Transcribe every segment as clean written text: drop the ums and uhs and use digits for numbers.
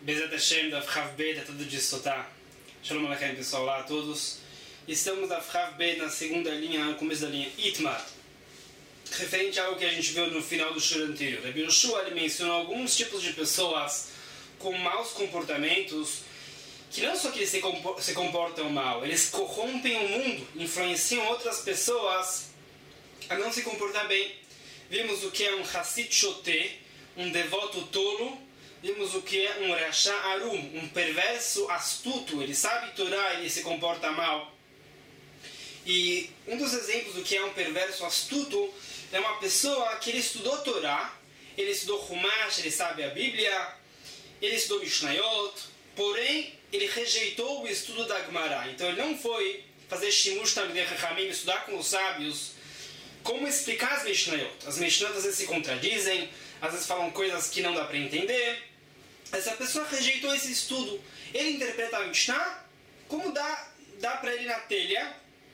Bezat Hashem, da Chav Bet, é tudo de Sotá. Shalom Aleichem, pessoal, olá a todos. Estamos na Chav Bet, na segunda linha, no começo da linha Itmar. Referente a algo que a gente viu no final do shur anterior. Rabbi Yoshua, ele mencionou alguns tipos de pessoas com maus comportamentos, que não só que eles se comportam mal, eles corrompem o mundo, influenciam outras pessoas a não se comportar bem. Vimos o que é um Hassid Shoté, um devoto tolo. Vimos o que é um Rasha Arum, um perverso astuto. Ele sabe Torá, ele se comporta mal. E um dos exemplos do que é um perverso astuto é uma pessoa que ele estudou Torá, ele estudou Humash, ele sabe a Bíblia, ele estudou Mishnayot, porém ele rejeitou o estudo da Gemara. Então ele não foi fazer Shimush Talmidei Chachamim, estudar com os sábios como explicar as Mishnayot. As Mishnayot às vezes se contradizem, às vezes falam coisas que não dá para entender. Essa pessoa rejeitou esse estudo. Ele interpreta a Mishnah como dá para ele na telha,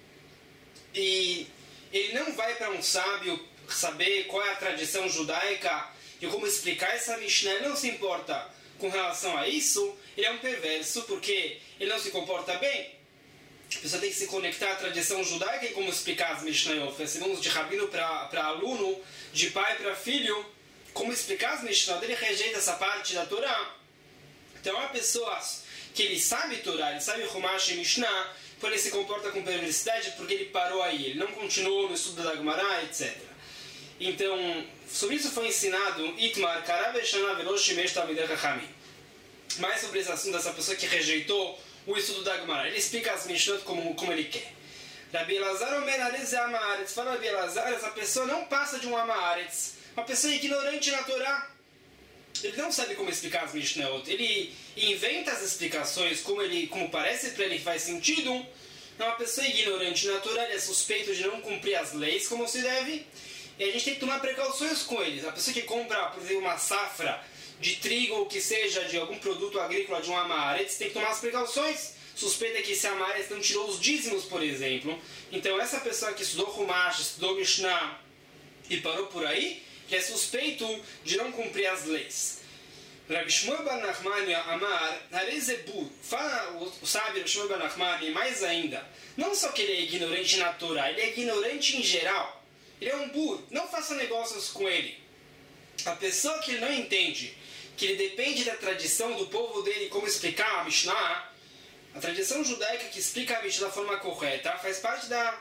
e ele não vai para um sábio saber qual é a tradição judaica e como explicar essa Mishnah. Ele não se importa com relação a isso. Ele é um perverso porque ele não se comporta bem. A pessoa tem que se conectar à tradição judaica e como explicar as Mishnayot. Ensinamos de rabino para aluno, de pai para filho, como explicar as Mishnayot. Ele rejeita essa parte da Torá. Então há pessoas que ele sabe Torá, ele sabe Humash e Mishnah, porém ele se comporta com perversidade porque ele parou aí, ele não continuou no estudo da Gemara, etc. Então, sobre isso foi ensinado Itmar Karaveshana Veloshimesh Talmidei Chachamim. Mais sobre esse assunto dessa pessoa que rejeitou o estudo da Gemara. Ele explica as Mishnot como ele quer. Rabbi Elazar Omer Arez Amaretz. Fala Rabbi Elazar, essa pessoa não passa de um Amaretz. Uma pessoa ignorante na Torá. Ele não sabe como explicar as Mishnayot. Ele inventa as explicações como parece para ele que faz sentido. É uma pessoa ignorante na Torá. Ele é suspeito de não cumprir as leis como se deve. E a gente tem que tomar precauções com eles. A pessoa que compra, por exemplo, uma safra de trigo ou que seja de algum produto agrícola de um amaretz, tem que tomar as precauções. Suspeita que esse amaretz não tirou os dízimos, por exemplo. Então essa pessoa que estudou Humash, estudou Mishnah e parou por aí, que é suspeito de não cumprir as leis. Rabbi Shmuel bar Nachmani Amar, Harezebur, fala o sábio Rabbi Shmuel bar Nachmani, mais ainda, não só que ele é ignorante na Torá, ele é ignorante em geral. Ele é um bur, não faça negócios com ele. A pessoa que ele não entende, que ele depende da tradição do povo dele, como explicar a Mishnah, a tradição judaica que explica a Mishnah da forma correta, faz parte da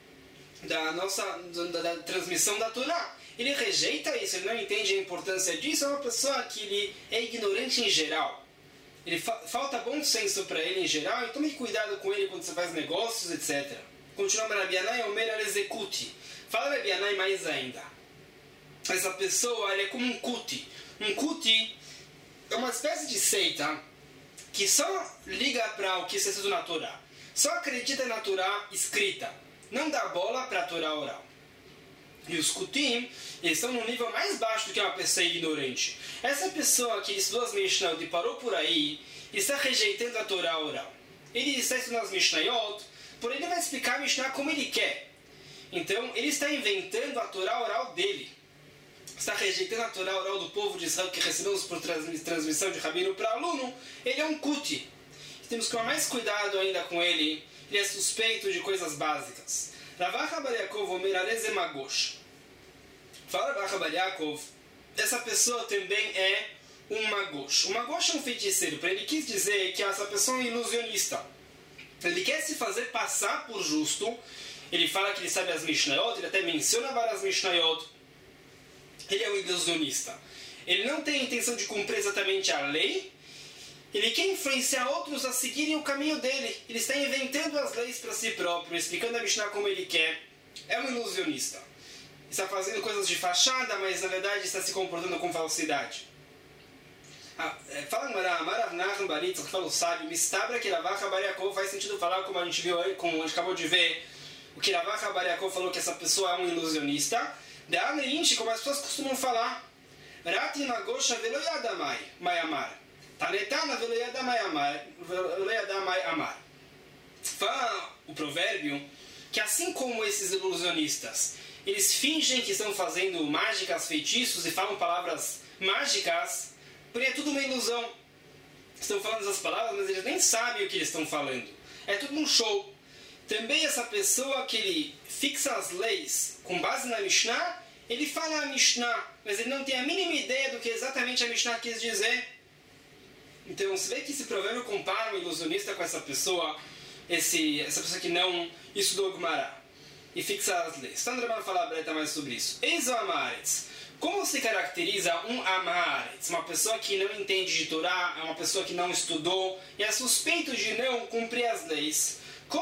transmissão da Torá. Ele rejeita isso, ele não entende a importância disso, é uma pessoa que ele é ignorante em geral. Ele falta bom senso para ele em geral, e tome cuidado com ele quando você faz negócios, etc. Continua Rabbi Yanai Omer Alezekuti. Fala Rabbi Yanai mais ainda. Essa pessoa, ele é como um kuti. Um kuti é uma espécie de seita que só liga para o que se estuda na Torá. Só acredita na Torá escrita. Não dá bola para a Torá oral. E os kutim, eles estão num nível mais baixo do que uma pessoa ignorante. Essa pessoa que estudou as Mishnayot e parou por aí, está rejeitando a Torá oral. Ele está estudando as Mishnayot, porém ele vai explicar a Mishnah como ele quer. Então, ele está inventando a Torá oral dele. Está rejeitando a Torá oral do povo de Israel que recebemos por transmissão de rabino para aluno. Ele é um kuti. Temos que tomar mais cuidado ainda com ele. Ele é suspeito de coisas básicas. Ravach bar Yaakov Omer Arez Magosh. Fala Ravach bar Yaakov, essa pessoa também é um magosh. O magosh é um feiticeiro. Para ele quis dizer que essa pessoa é um ilusionista. Ele quer se fazer passar por justo. Ele fala que ele sabe as Mishnayot, ele até menciona várias Mishnayot. Ele é um ilusionista. Ele não tem a intenção de cumprir exatamente a lei. Ele quer influenciar outros a seguirem o caminho dele. Ele está inventando as leis para si próprio, explicando a Mishnah como ele quer. É um ilusionista. Está fazendo coisas de fachada, mas na verdade está se comportando com falsidade. Fala Marav Nachman bar Yitzchak, fala o sábio, Mistabra que Ravach bar Yaakov, faz sentido falar como a gente viu, como a gente acabou de ver, o que Ravach bar Yaakov falou que essa pessoa é um ilusionista. De Amrinchi, como as pessoas costumam falar, Rati Magosha velo yadamai amar. Tanetana velo yadamai amar. Fala o provérbio que assim como esses ilusionistas, eles fingem que estão fazendo mágicas, feitiços e falam palavras mágicas, porém é tudo uma ilusão. estão falando essas palavras, mas eles nem sabem o que eles estão falando. É tudo um show. Também essa pessoa que ele fixa as leis com base na Mishnah, ele fala a Mishnah, mas ele não tem a mínima ideia do que exatamente a Mishnah quis dizer. Então, você vê que esse provérbio compara o ilusionista com essa pessoa que não estudou Gemara e fixa as leis. Então, André vai falar mais sobre isso. Eis o Amaretz. Como se caracteriza um Amaretz? Uma pessoa que não entende de Torá, uma pessoa que não estudou e é suspeito de não cumprir as leis.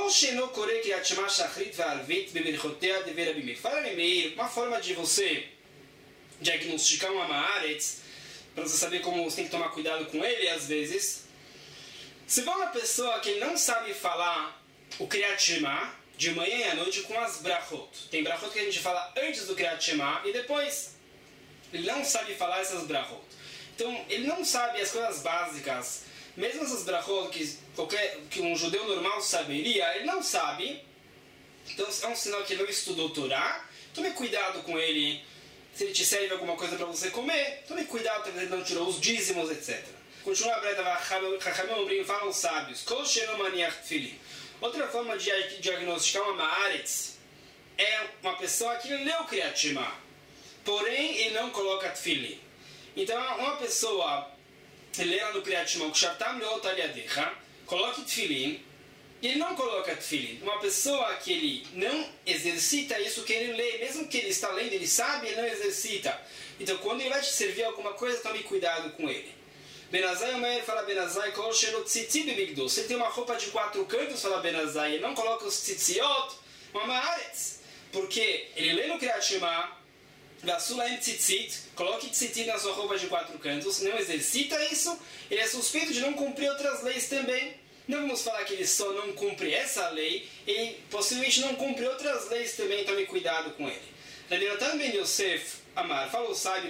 Fala, Meir, uma forma de você diagnosticar um Amaretz, para você saber como você tem que tomar cuidado com ele, às vezes. Se for uma pessoa que não sabe falar o Kriyat Shema de manhã e à noite com as brachot. Tem brachot que a gente fala antes do Kriyat Shema e depois. Ele não sabe falar essas brachot. Então, ele não sabe as coisas básicas. Mesmo essas brachot que um judeu normal saberia, ele não sabe. Então, é um sinal que ele não estudou Torá. Tome cuidado com ele. Se ele te serve alguma coisa para você comer, tome cuidado para ele não tirou os dízimos, etc. Continua a Breta, falam os sábios. Outra forma de diagnosticar uma Maaretz é uma pessoa que leu o Kriyat Shema, porém ele não coloca Tfilin. Então, uma pessoa lê lá no Kriyat Shema, coloque Tfilin, e ele não coloca Tfilin. Uma pessoa que ele não exercita isso que ele lê, mesmo que ele está lendo, ele sabe, ele não exercita. Então, quando ele vai te servir alguma coisa, tome cuidado com ele. Benazai, o Meir fala Benazai, se ele tem uma roupa de 4 cantos, fala Benazai, ele não coloca os tzitziot, uma Maaretz, porque ele lê no Kriyat Shema, coloque tzitzit na sua roupa de 4 cantos, não exercita isso, ele é suspeito de não cumprir outras leis também. Não vamos falar que ele só não cumpre essa lei, ele possivelmente não cumpre outras leis também, tome cuidado com ele. Rabbi Natan ben Yosef Amar, fala o sábio,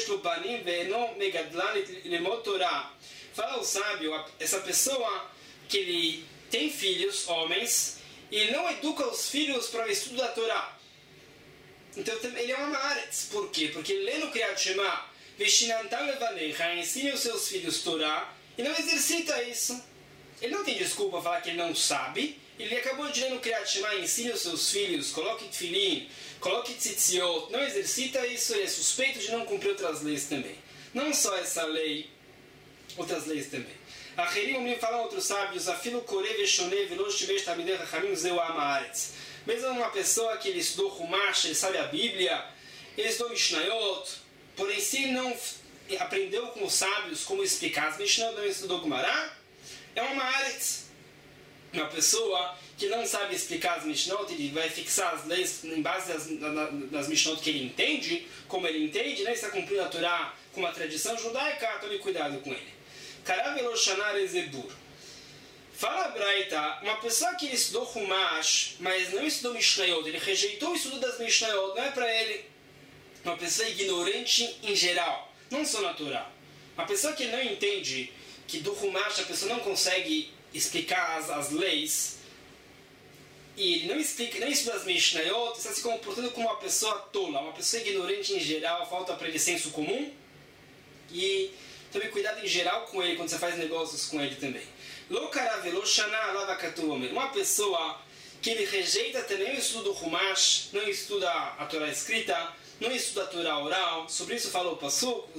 fala o sábio, essa pessoa que ele tem filhos, homens, e ele não educa os filhos para o estudo da Torá. Então ele é uma Maaretz. Por quê? Porque ele lê no Kriyat Shema, ensina os seus filhos Torá, e não exercita isso. Ele não tem desculpa falar que ele não sabe. Ele acabou de ler no Kriyat Shema, ensine os seus filhos, coloque Tfilin, coloque Tzitziot, não exercita isso, ele é suspeito de não cumprir outras leis também. Não só essa lei, outras leis também. Acherim falam outros sábios, afilo kore veshone velosh tivesh tamidei chachamim zeu amaretz. Mesmo uma pessoa que ele estudou Humash, ele sabe a Bíblia, ele estudou Mishnayot, porém se ele não aprendeu com os sábios como explicar as Mishnayot, não estudou Gemara, é uma Maaretz. Uma pessoa que não sabe explicar as Mishnot, ele vai fixar as leis em base das Mishnot que ele entende, como ele entende, né? Está cumprindo a Torá com uma tradição judaica, tome cuidado com ele. Karav Eloshanar Ezebur. Fala a Braita, uma pessoa que estudou Humash, mas não estudou Mishnayot, ele rejeitou o estudo das Mishnayot, não é para ele. Uma pessoa ignorante em geral, não só na Torá. Uma pessoa que não entende que do Humash a pessoa não consegue explicar as leis, e ele não explica, nem estuda as Mishnayot, está se comportando como uma pessoa tola, uma pessoa ignorante em geral, falta para ele senso comum, e tome cuidado em geral com ele quando você faz negócios com ele também. Uma pessoa que ele rejeita também o estudo do Humash, não estuda a Torá escrita, não estuda a Torá oral, sobre isso falou o Pasuk,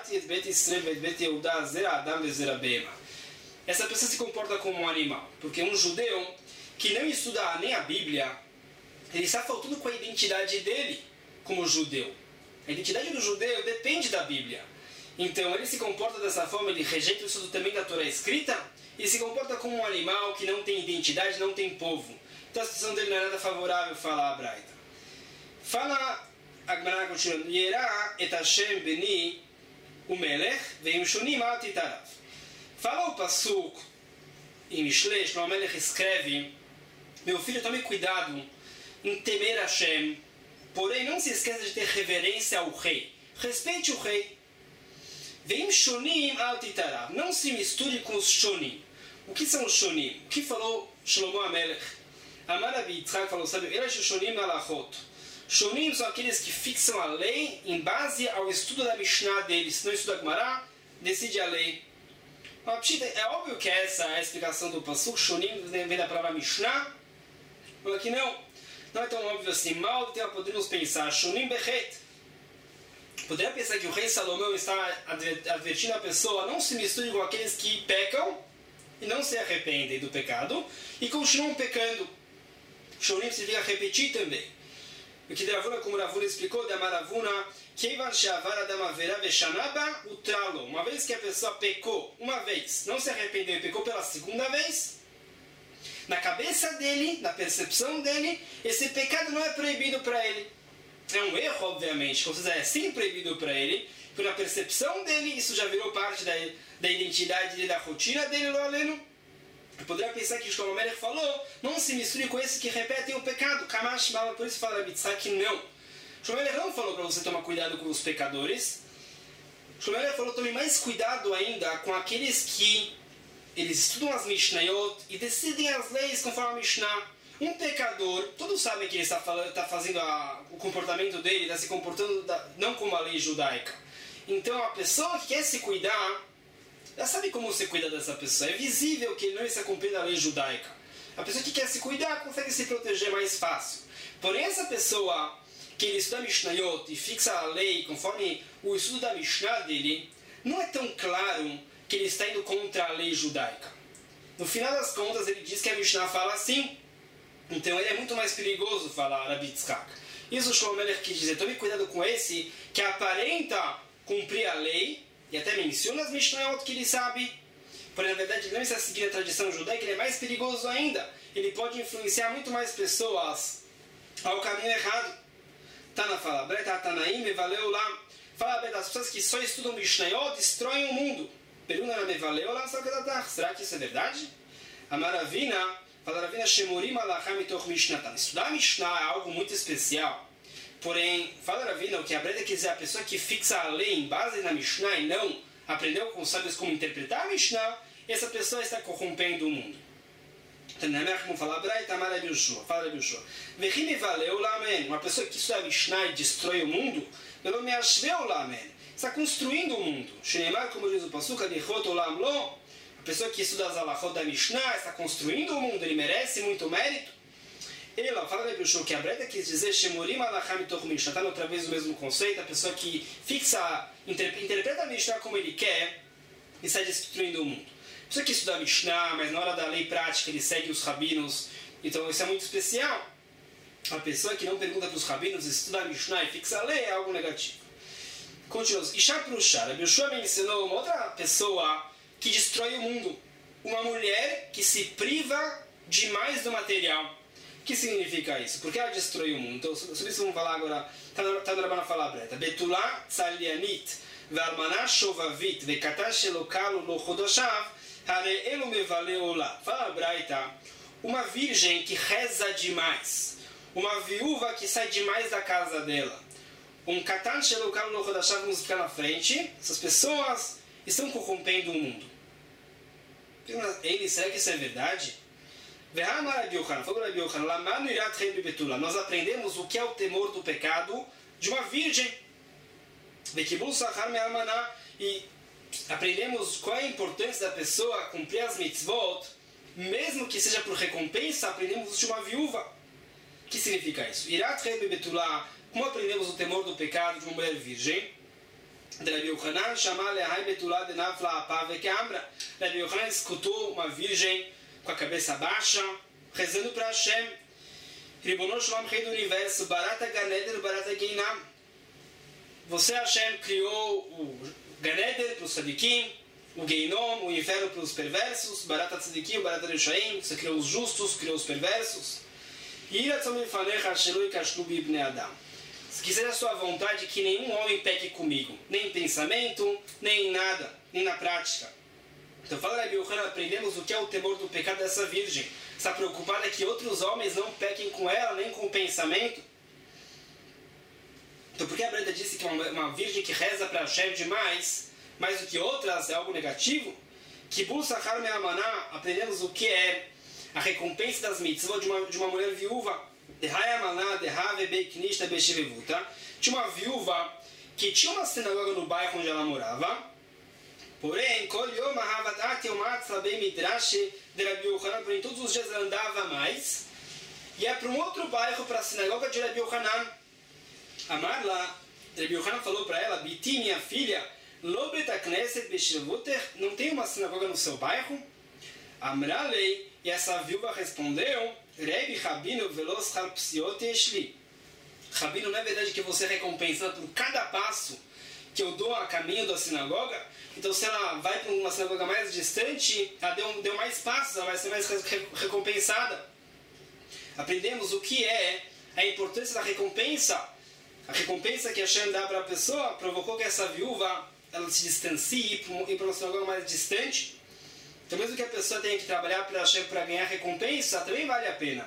essa pessoa se comporta como um animal, porque um judeu que não estuda nem a Bíblia, ele está faltando com a identidade dele como judeu. A identidade do judeu depende da Bíblia. Então ele se comporta dessa forma, ele rejeita o estudo também da Torá escrita e se comporta como um animal que não tem identidade, não tem povo. Então a situação dele não é nada favorável, fala a Braita. Fala a Gemara continuando, Yerá et Hashem beni umelech veim shonim al titarav. Fala o Pasuk em Mishlei, Shlomo Melech escreve, meu filho, tome cuidado em temer Hashem, porém não se esqueça de ter reverência ao rei. Respeite o rei. Veim shonim al titarav. Não se misture com os shonim. O que são os shonim? O que falou Shlomo Melech? Amar Abi Yitzhak falou, sabe, Elash shonim alachot. Shonim são aqueles que fixam a lei em base ao estudo da Mishnah deles. Se não estuda a Gemara, decide a lei. É óbvio que essa é a explicação do Pasuk, Shunim vem da palavra Mishnah, mas aqui não é tão óbvio assim. Mal podemos pensar, Shunim Bechet. Poderia pensar que o rei Salomão está advertindo a pessoa a não se misture com aqueles que pecam e não se arrependem do pecado e continuam pecando. Shunim significa repetir também. O que Ravuna, como Ravuna explicou, da Maravuna, uma vez que a pessoa pecou uma vez, não se arrependeu e pecou pela segunda vez, na cabeça dele, na percepção dele, esse pecado não é proibido para ele. É um erro, obviamente, como se é sim proibido para ele, porque na percepção dele isso já virou parte da identidade dele, da rotina dele, lo aleno. Eu poderia pensar que Shlomo Melech falou, não se misture com esses que repetem o pecado. Kamash Mala, por isso fala Rabitzak que não. Shlomo Melech não falou para você tomar cuidado com os pecadores. Shlomo Melech falou, tome mais cuidado ainda com aqueles que eles estudam as Mishnayot e decidem as leis conforme a Mishnah. Um pecador, todos sabem que ele está fazendo o comportamento dele, está se comportando não como a lei judaica. Então a pessoa que quer se cuidar, já sabe como se cuida dessa pessoa. É visível que ele não está cumprindo a lei judaica. A pessoa que quer se cuidar consegue se proteger mais fácil. Porém, essa pessoa que ele estuda Mishnayot e fixa a lei conforme o estudo da Mishnah dele, não é tão claro que ele está indo contra a lei judaica. No final das contas, ele diz que a Mishnah fala assim. Então ele é muito mais perigoso falar Rabitzak. Isso o Shlomo Melech quis dizer. Tome cuidado com esse que aparenta cumprir a lei e até menciona as Mishnayot que ele sabe. Porém, na verdade, ele não está seguindo a tradição judaica, ele é mais perigoso ainda. Ele pode influenciar muito mais pessoas ao caminho errado. Tana fala, Breta Tanaim, valeu lá. Fala das pessoas que só estudam Mishnayot destroem o mundo. Pergunta na valeu lá, será que isso é verdade? A Maravina fala, Ravina Shemurim Alacham Mitoch Mishnatan. Estudar Mishnah é algo muito especial. Porém, fala Ravina, o que a Breta quer dizer, a pessoa que fixa a lei em base na Mishnah e não aprendeu com os sábios como interpretar a Mishnah, essa pessoa está corrompendo o mundo. Como fala Breta, fala Rabi Vechime valeu lá, amém. Uma pessoa que estuda a Mishnah e destrói o mundo, pelo me achveu lá, amém. Está construindo o mundo. Shenemar, como diz o Pasuk, Adichot Olam Lo. A pessoa que estuda as alachot da Mishnah está construindo o mundo, ele merece muito mérito. Ela fala que a Breta quis dizer Shemurim Alacham Mitoch Mishnah, está outra vez o mesmo conceito, a pessoa que interpreta a Mishnah como ele quer e está destruindo o mundo. A pessoa que estuda a Mishnah, mas na hora da lei prática ele segue os rabinos, então isso é muito especial. A pessoa que não pergunta para os rabinos, estuda a Mishnah e fixa a lei é algo negativo. Continuamos. Isha Prushar, Rabi Yoshua mencionou uma outra pessoa que destrói o mundo. Uma mulher que se priva demais do material. O que significa isso? Por que ela destrói o mundo? Então, sobre isso vamos falar agora. Está no Rabana falar Breta. Betulá tzalianit ve'almaná shovavit ve'katá shelokalo lo chodoshav hare elu mevale olá. Fala Breta. Uma virgem que reza demais. Uma viúva que sai demais da casa dela. Um katan shelokalo lo chodoshav, vamos ficar na frente. Essas pessoas estão corrompendo o mundo. Será que isso é verdade? Nós aprendemos o que é o temor do pecado de uma virgem. E aprendemos qual é a importância da pessoa cumprir as mitzvot, mesmo que seja por recompensa. Aprendemos de uma viúva. O que significa isso? Como aprendemos o temor do pecado de uma mulher virgem? Rabi Yochanan escutou uma virgem com a cabeça baixa, rezando para Hashem. Ribono Shalom, Rei do Universo, Barata Ganeder, Barata Geinam. Você, Hashem, criou o Ganeder para os Tzadikim, o Geinom, o inferno para os perversos, Barata Tzadikim, Barata Reshaim. Você criou os justos, criou os perversos. Se quiser a sua vontade, que nenhum homem peque comigo, nem em pensamento, nem em nada, nem na prática. Então fala Rabi Yochanan, aprendemos o que é o temor do pecado dessa virgem. Está preocupada que outros homens não pequem com ela, nem com o pensamento. Então por que a Breta disse que uma virgem que reza para Hashem demais, mais do que outras, é algo negativo? Kibul Sachar Me'amaná, aprendemos o que é a recompensa das mitzvot de uma mulher viúva. Tinha uma viúva que tinha uma sinagoga no bairro onde ela morava. Porém, porém, todos os dias ela andava mais, e ia para um outro bairro, para a sinagoga de Rabi Yohanan. Amar lá, Rabi Yohanan falou para ela, Biti, minha filha, não tem uma sinagoga no seu bairro? Amralei, e essa viúva respondeu, Rebi Rabino velos harpsiot eshli. Rabino, não é verdade que você recompensa por cada passo que eu dou a caminho da sinagoga? Então, se ela vai para uma sinagoga mais distante, ela deu mais passos, ela vai ser mais recompensada. Aprendemos o que é a importância da recompensa. A recompensa que Hashem dá para a pessoa provocou que essa viúva ela se distancie e ir para uma sinagoga mais distante. Então, mesmo que a pessoa tenha que trabalhar para Hashem para ganhar recompensa, também vale a pena.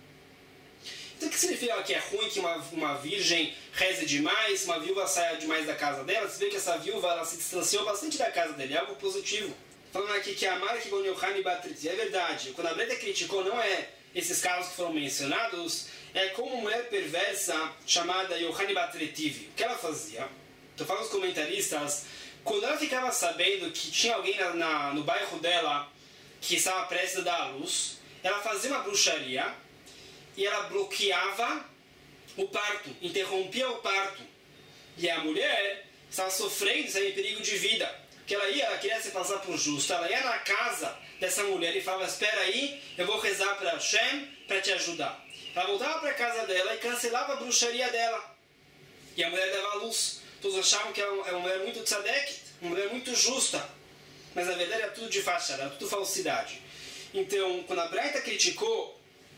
Então, o que significa que é ruim que uma virgem reze demais, uma viúva saia demais da casa dela? Você vê que essa viúva ela se distanciou bastante da casa dele, é algo positivo. Falando aqui que a Mara que Yohani Batriti, é verdade, quando a Breta criticou não é esses casos que foram mencionados, é como uma mulher perversa chamada Yohani Batretivi. O que ela fazia? Então, falam os comentaristas, quando ela ficava sabendo que tinha alguém no bairro dela que estava prestes a dar à luz, ela fazia uma bruxaria e ela bloqueava o parto, interrompia o parto. E a mulher estava sofrendo, estava em perigo de vida. Porque ela queria se passar por justa, ela ia na casa dessa mulher e falava, espera aí, eu vou rezar para Hashem para te ajudar. Ela voltava para a casa dela e cancelava a bruxaria dela. E a mulher dava à luz. Todos achavam que era uma mulher muito tzadek, uma mulher muito justa. Mas na verdade era tudo de fachada, era tudo falsidade. Então, quando a Braita criticou,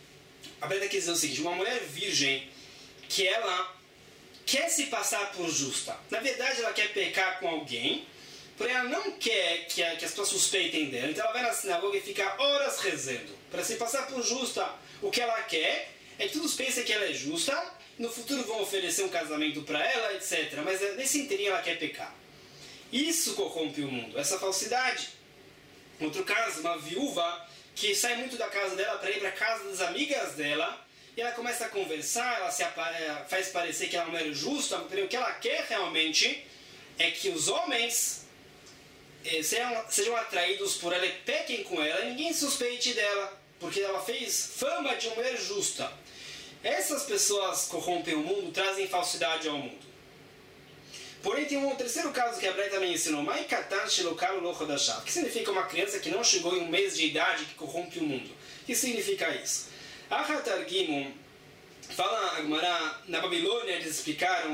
a Braita quer dizer o seguinte, uma mulher virgem que ela quer se passar por justa. Na verdade, ela quer pecar com alguém, porém ela não quer que as pessoas suspeitem dela. Então ela vai na sinagoga e fica horas rezando para se passar por justa. O que ela quer é que todos pensem que ela é justa, no futuro vão oferecer um casamento para ela, etc. Mas nesse inteirinho ela quer pecar. Isso corrompe o mundo, essa falsidade. Outro caso, uma viúva que sai muito da casa dela para ir para a casa das amigas dela, e ela começa a conversar, ela faz parecer que ela não é justa, o que ela quer realmente é que os homens sejam atraídos por ela e pequem com ela, e ninguém suspeite dela, porque ela fez fama de uma mulher justa. Essas pessoas corrompem o mundo, trazem falsidade ao mundo. Porém, tem um terceiro caso que a Braita também ensinou. O que significa uma criança que não chegou em um mês de idade que corrompe o mundo? O que significa isso? Achatargimum, fala a Gemara, na Babilônia eles explicaram,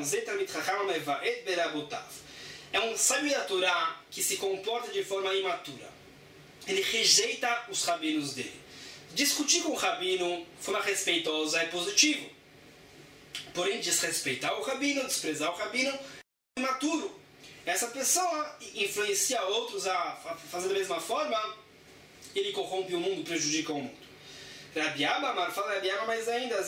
é um sábio da Torá que se comporta de forma imatura. Ele rejeita os rabinos dele. Discutir com o rabino de forma respeitosa é positivo. Porém, desrespeitar o rabino, desprezar o rabino, é imaturo. Essa pessoa influencia outros a fazer da mesma forma, ele corrompe o mundo, prejudica o mundo. Rabi Abba, fala Rabi Abba mais ainda,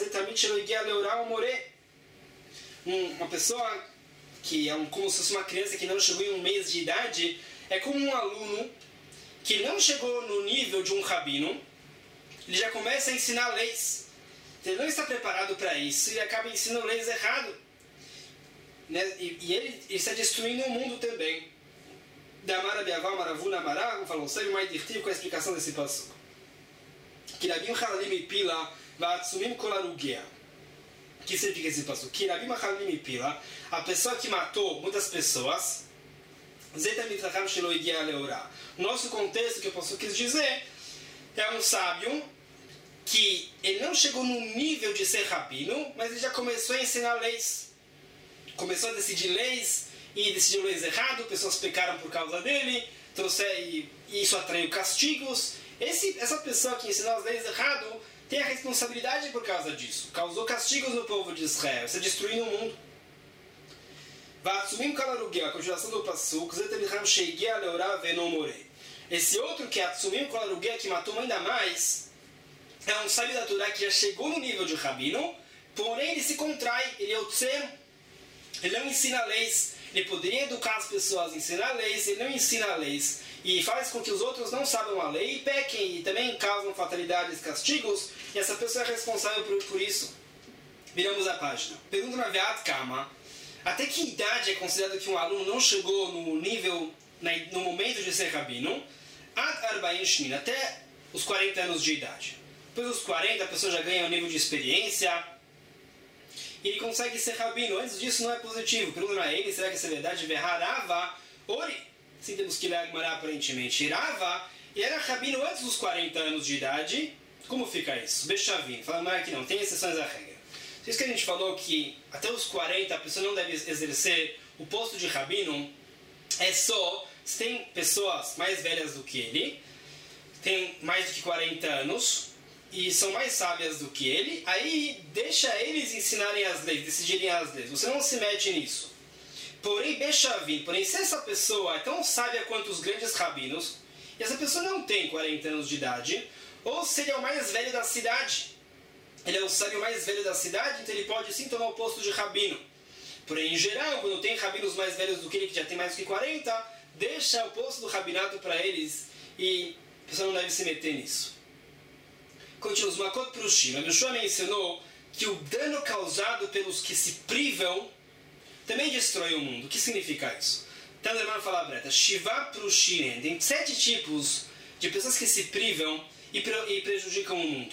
uma pessoa que é como se fosse uma criança que não chegou em um mês de idade, é como um aluno que não chegou no nível de um rabino, ele já começa a ensinar leis. Ele não está preparado para isso, ele acaba ensinando leis errado. Né? E ele está destruindo o mundo também. Damara Biaval Maravuna Marago falou, sabe mais dirtivo com a explicação desse passo. Kirabim Halalim Pila Vatsumim Kolarugea. O que significa esse passo? Kirabim Halalim Pila, a pessoa que matou muitas pessoas, Zetamitraham Shelo Igia Leorá. Nosso contexto que eu posso quis dizer é um sábio que ele não chegou no nível de ser rabino, mas ele já começou a ensinar leis. Começou a decidir leis e decidiu leis errado, pessoas pecaram por causa dele, e isso atraiu castigos. Essa pessoa que ensinou as leis errado tem a responsabilidade por causa disso. Causou castigos no povo de Israel, está destruindo o mundo. Vatsumim Kalarugia, a continuação do Passuk, Zeteliham Sheigia Leorá Venomore. Esse outro que é Atsumim Kalarugia, que matou ainda mais, é um sábio da Torá que já chegou no nível de rabino, porém ele se contrai, ele é o tzer, ele não ensina leis, ele poderia educar as pessoas, ensinar leis, ele não ensina leis, e faz com que os outros não saibam a lei e pequem, e também causam fatalidades, castigos, e essa pessoa é responsável por isso. Viramos a página. Pergunta na Veat Kama, até que idade é considerado que um aluno não chegou no nível no momento de ser rabino, ad 40 shnin, até os 40 anos de idade. Depois dos 40, a pessoa já ganha um nível de experiência e ele consegue ser rabino. Antes disso não é positivo. Pergunta a ele, será que isso é verdade? Verharava, ori. Sim, temos que ler a Gemara aparentemente. Rava, e era rabino antes dos 40 anos de idade. Como fica isso? Bechavim. Fala aqui não, tem exceções à regra. Isso que a gente falou que até os 40 a pessoa não deve exercer o posto de rabino, é só se tem pessoas mais velhas do que ele, tem mais do que 40 anos e são mais sábias do que ele, aí deixa eles ensinarem as leis, decidirem as leis. Você não se mete nisso. Porém, Bechavim, se essa pessoa é tão sábia quanto os grandes rabinos, e essa pessoa não tem 40 anos de idade, ou se ele é o mais velho da cidade, ele é o sábio mais velho da cidade, então ele pode sim tomar o posto de rabino. Porém, em geral, quando tem rabinos mais velhos do que ele, que já tem mais do que 40, deixa o posto do rabinato para eles e a pessoa não deve se meter nisso. Continuamos, Makot Prushim. A Yeshua mencionou que o dano causado pelos que se privam também destrói o mundo. O que significa isso? Então, o irmão fala breta, Shiva Prushim. Tem 7 tipos de pessoas que se privam e prejudicam o mundo.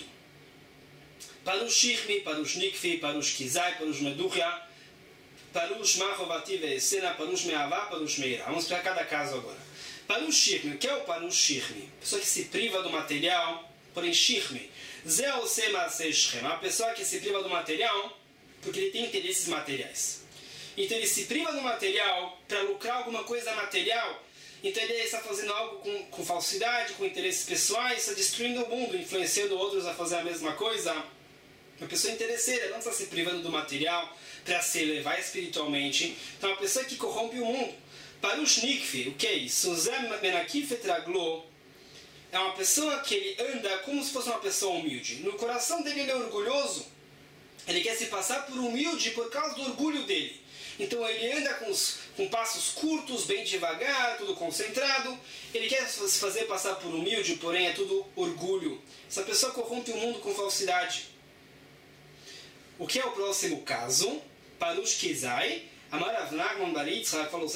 Parush Shirmi, Parush Nikfi, Parush Kizai, Parush Meduchia, Parush Machovati Ve'esena, Parush Me'avá, Parush Meira. Vamos para cada caso agora. Parush Shirmi, o que é o Parush Shirmi? Pessoa que se priva do material, porém Shirmi. Zeo Sema Seishem, uma pessoa que se priva do material porque ele tem interesses materiais. Então ele se priva do material para lucrar alguma coisa material. Então ele está fazendo algo com falsidade, com interesses pessoais, está destruindo o mundo, influenciando outros a fazer a mesma coisa. Uma pessoa interesseira, não está se privando do material para se elevar espiritualmente. Então, uma pessoa que corrompe o mundo. Parush Nikfi, o que é isso? Zé Menakif Etraglo é uma pessoa que ele anda como se fosse uma pessoa humilde. No coração dele ele é orgulhoso. Ele quer se passar por humilde por causa do orgulho dele. Então ele anda com passos curtos, bem devagar, tudo concentrado. Ele quer se fazer passar por humilde, porém é tudo orgulho. Essa pessoa corrompe o mundo com falsidade. O que é o próximo caso? Parush Kizai. Amarav Nachman bar Yitzchak falou,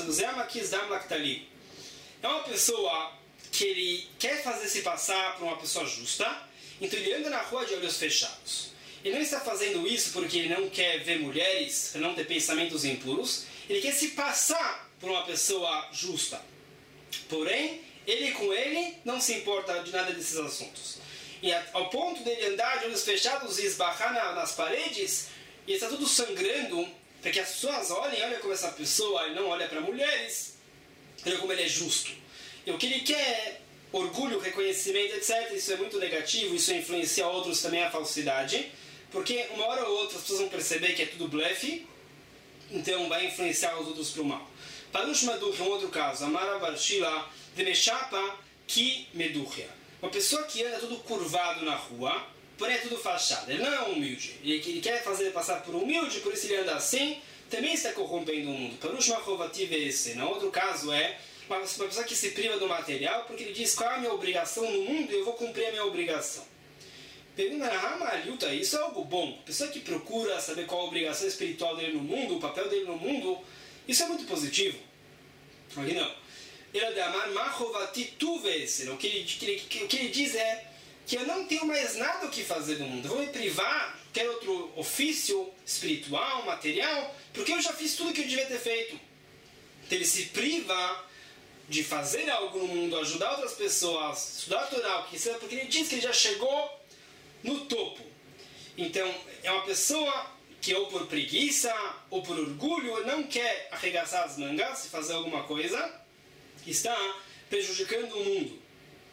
é uma pessoa que ele quer fazer se passar por uma pessoa justa, então ele anda na rua de olhos fechados. Ele não está fazendo isso porque ele não quer ver mulheres, para não ter pensamentos impuros. Ele quer se passar por uma pessoa justa. Porém, ele com ele não se importa de nada desses assuntos. E ao ponto dele andar de olhos fechados e esbarrar nas paredes, e está tudo sangrando, para que as pessoas olha como essa pessoa, ele não olha para mulheres, olha como ele é justo. E o que ele quer é orgulho, reconhecimento, etc. Isso é muito negativo, isso influencia outros também a falsidade, porque uma hora ou outra as pessoas vão perceber que é tudo blefe, então vai influenciar os outros para o mal. Parush Meduchia, um outro caso, Amara Barshila de Meshapa Ki Meduchia. Uma pessoa que anda tudo curvado na rua, porém é tudo fachada. Ele não é humilde. Ele quer fazer passar por humilde, por isso ele anda assim, também está corrompendo o mundo. Parush Machovati Ve'esena. Outro caso é uma pessoa que se priva do material porque ele diz qual é a minha obrigação no mundo e eu vou cumprir a minha obrigação. Pergunta na Ramaliuta, isso é algo bom. A pessoa que procura saber qual a obrigação espiritual dele no mundo, o papel dele no mundo, isso é muito positivo. Aqui não. Ele de amar Machovati Ve'esena. O que ele diz é que eu não tenho mais nada o que fazer no mundo. Eu vou me privar de qualquer outro ofício espiritual, material, porque eu já fiz tudo o que eu devia ter feito. Então ele se priva de fazer algo no mundo, ajudar outras pessoas, estudar a Torá, porque ele diz que ele já chegou no topo. Então é uma pessoa que ou por preguiça ou por orgulho não quer arregaçar as mangas e fazer alguma coisa, está prejudicando o mundo.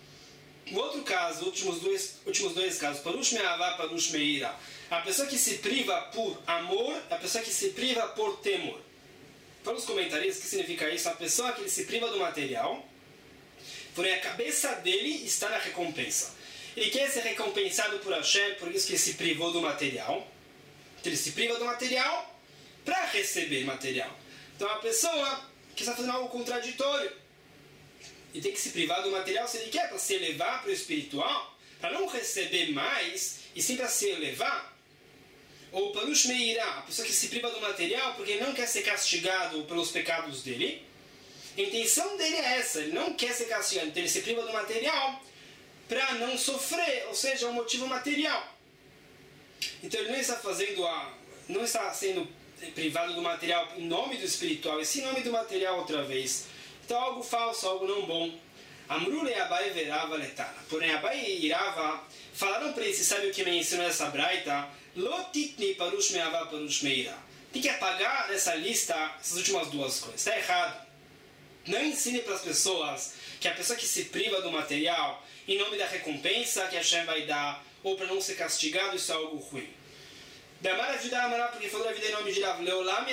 O outro caso, últimos dois casos, Parush Me'avá, Parush Meira. A pessoa que se priva por amor, a pessoa que se priva por temor. Para os comentaristas, o que significa isso? A pessoa que se priva do material, porém a cabeça dele está na recompensa. Ele quer ser recompensado por Hashem, por isso que ele se privou do material. Então ele se priva do material para receber material. Então a pessoa que está fazendo algo contraditório, ele tem que se privar do material se ele quer, para se elevar para o espiritual, para não receber mais, e sim para se elevar. Ou Parush Meira, a pessoa que se priva do material porque ele não quer ser castigado pelos pecados dele. A intenção dele é essa, ele não quer ser castigado, então ele se priva do material para não sofrer, ou seja, é um motivo material. Então ele não está sendo privado do material em nome do espiritual, e sim em nome do material outra vez. Então algo falso, algo não bom. Amrule Abai verava letana. Porém Abai e Rava falaram para ele, sabe o que me ensinou essa braita? Lotitni parush meava parush meira. Tem que apagar dessa lista essas últimas duas coisas. Está errado. Não ensine para as pessoas que a pessoa que se priva do material em nome da recompensa que a Hashem vai dar, ou para não ser castigado, isso é algo ruim. Porque falou a vida em nome de Rav.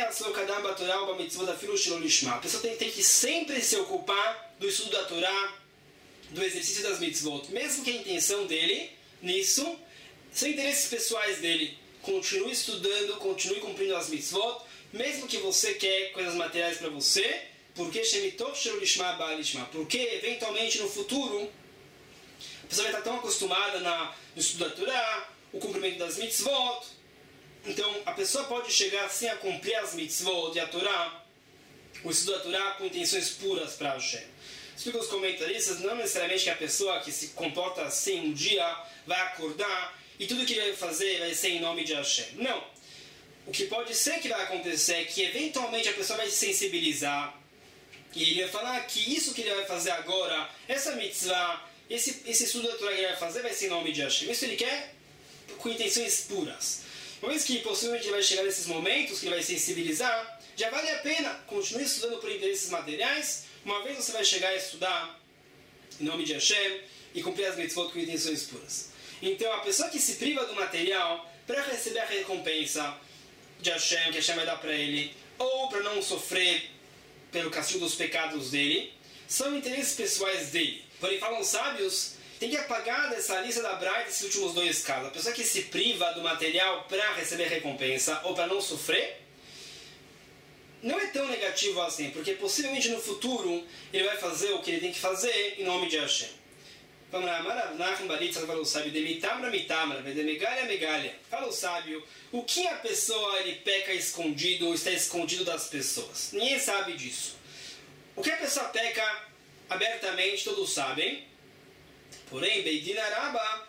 A pessoa tem que sempre se ocupar do estudo da Torá, do exercício das mitzvot. Mesmo que a intenção dele, nisso, são interesses pessoais dele. Continue estudando, continue cumprindo as mitzvot, mesmo que você quer coisas materiais para você, porque eventualmente no futuro a pessoa vai estar tão acostumada no estudo da Torá, o cumprimento das mitzvot. Então a pessoa pode chegar assim a cumprir as mitzvot e a Torá, o estudo da Torá com intenções puras para Hashem. Explica os comentaristas, não necessariamente que a pessoa que se comporta assim um dia vai acordar e tudo que ele vai fazer vai ser em nome de Hashem. Não. O que pode ser que vai acontecer é que eventualmente a pessoa vai se sensibilizar e ele vai falar que isso que ele vai fazer agora, essa mitzvah, esse estudo da Torá que ele vai fazer vai ser em nome de Hashem. Isso ele quer com intenções puras. Uma vez que possivelmente ele vai chegar nesses momentos que ele vai sensibilizar, já vale a pena continuar estudando por interesses materiais. Uma vez você vai chegar a estudar em nome de Hashem e cumprir as mitzvot com intenções puras. Então a pessoa que se priva do material para receber a recompensa de Hashem, que Hashem vai dar para ele, ou para não sofrer pelo castigo dos pecados dele, são interesses pessoais dele. Porém, falam sábios, tem que apagar dessa lista da Braita esses últimos dois casos. A pessoa que se priva do material para receber recompensa ou para não sofrer, não é tão negativo assim, porque possivelmente no futuro ele vai fazer o que ele tem que fazer em nome de Hashem. Vamos lá, fala o sábio, de mitamra mitamra, de megalha megalha. Fala o sábio, o que a pessoa ele peca escondido ou está escondido das pessoas? Ninguém sabe disso. O que a pessoa peca abertamente, todos sabem. Porém, Beidin Araba,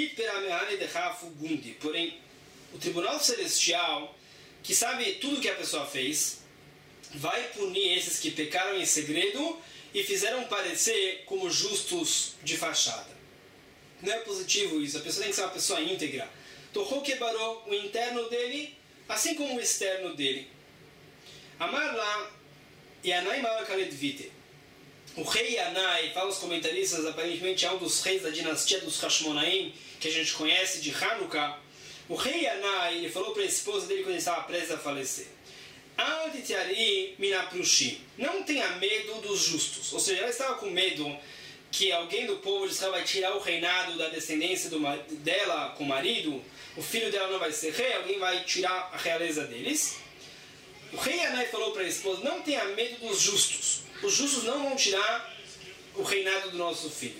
porém, o Tribunal Celestial, que sabe tudo que a pessoa fez, vai punir esses que pecaram em segredo e fizeram parecer como justos de fachada. Não é positivo isso, a pessoa tem que ser uma pessoa íntegra. Torrou quebrou o interno dele, assim como o externo dele. Amar lá, Yanai Malakaledvite. O rei Yanai, fala os comentaristas, aparentemente é um dos reis da dinastia dos Hashmonaim, que a gente conhece de Hanukkah. O rei Yanai, ele falou para a esposa dele quando ele estava prestes a falecer: não tenha medo dos justos. Ou seja, ela estava com medo que alguém do povo de Israel vai tirar o reinado da descendência dela com o marido, o filho dela não vai ser rei, alguém vai tirar a realeza deles. O rei Yanai falou para a esposa: não tenha medo dos justos. Os justos não vão tirar o reinado do nosso filho.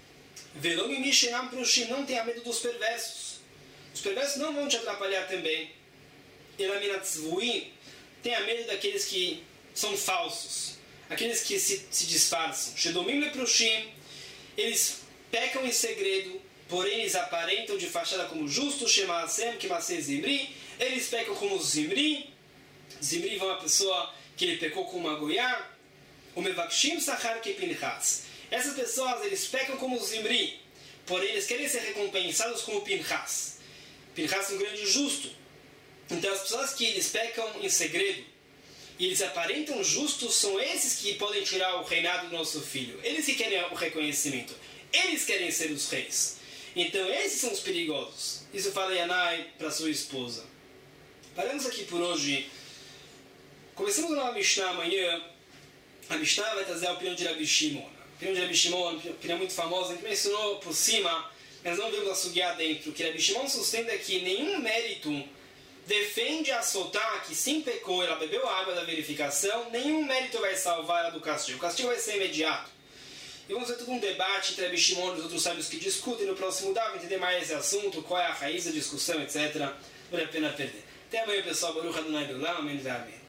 Não tenha medo dos perversos. Os perversos não vão te atrapalhar também. Tenha medo daqueles que são falsos, aqueles que se disfarçam. Eles pecam em segredo, porém eles aparentam de fachada como justos. Eles pecam como Zimri. Zimri é uma pessoa que ele pecou com uma goiá. Essas pessoas, eles pecam como Zimri, porém eles querem ser recompensados como Pinchas. Pinchas é um grande justo. Então as pessoas que eles pecam em segredo e eles aparentam justos são esses que podem tirar o reinado do nosso filho. Eles que querem o reconhecimento. Eles querem ser os reis. Então esses são os perigosos. Isso fala Yanai para sua esposa. Paramos aqui por hoje. Começamos a nova Mishnah amanhã. A Mishnah vai trazer a opinião de Rabi Shimon. A opinião de Rabi Shimon, uma opinião muito famosa, que mencionou por cima, mas não vimos a sugiá dentro, que Rabi Shimon sustenta que nenhum mérito defende a soltar que sim pecou, ela bebeu a água da verificação, nenhum mérito vai salvar ela do castigo. O castigo vai ser imediato. E vamos ver todo um debate entre Rabi Shimon e os outros sábios que discutem no próximo dava, entender mais esse assunto, qual é a raiz da discussão, etc. Vale a pena perder. Até amanhã, pessoal. Baruch Adonai Olam, amém.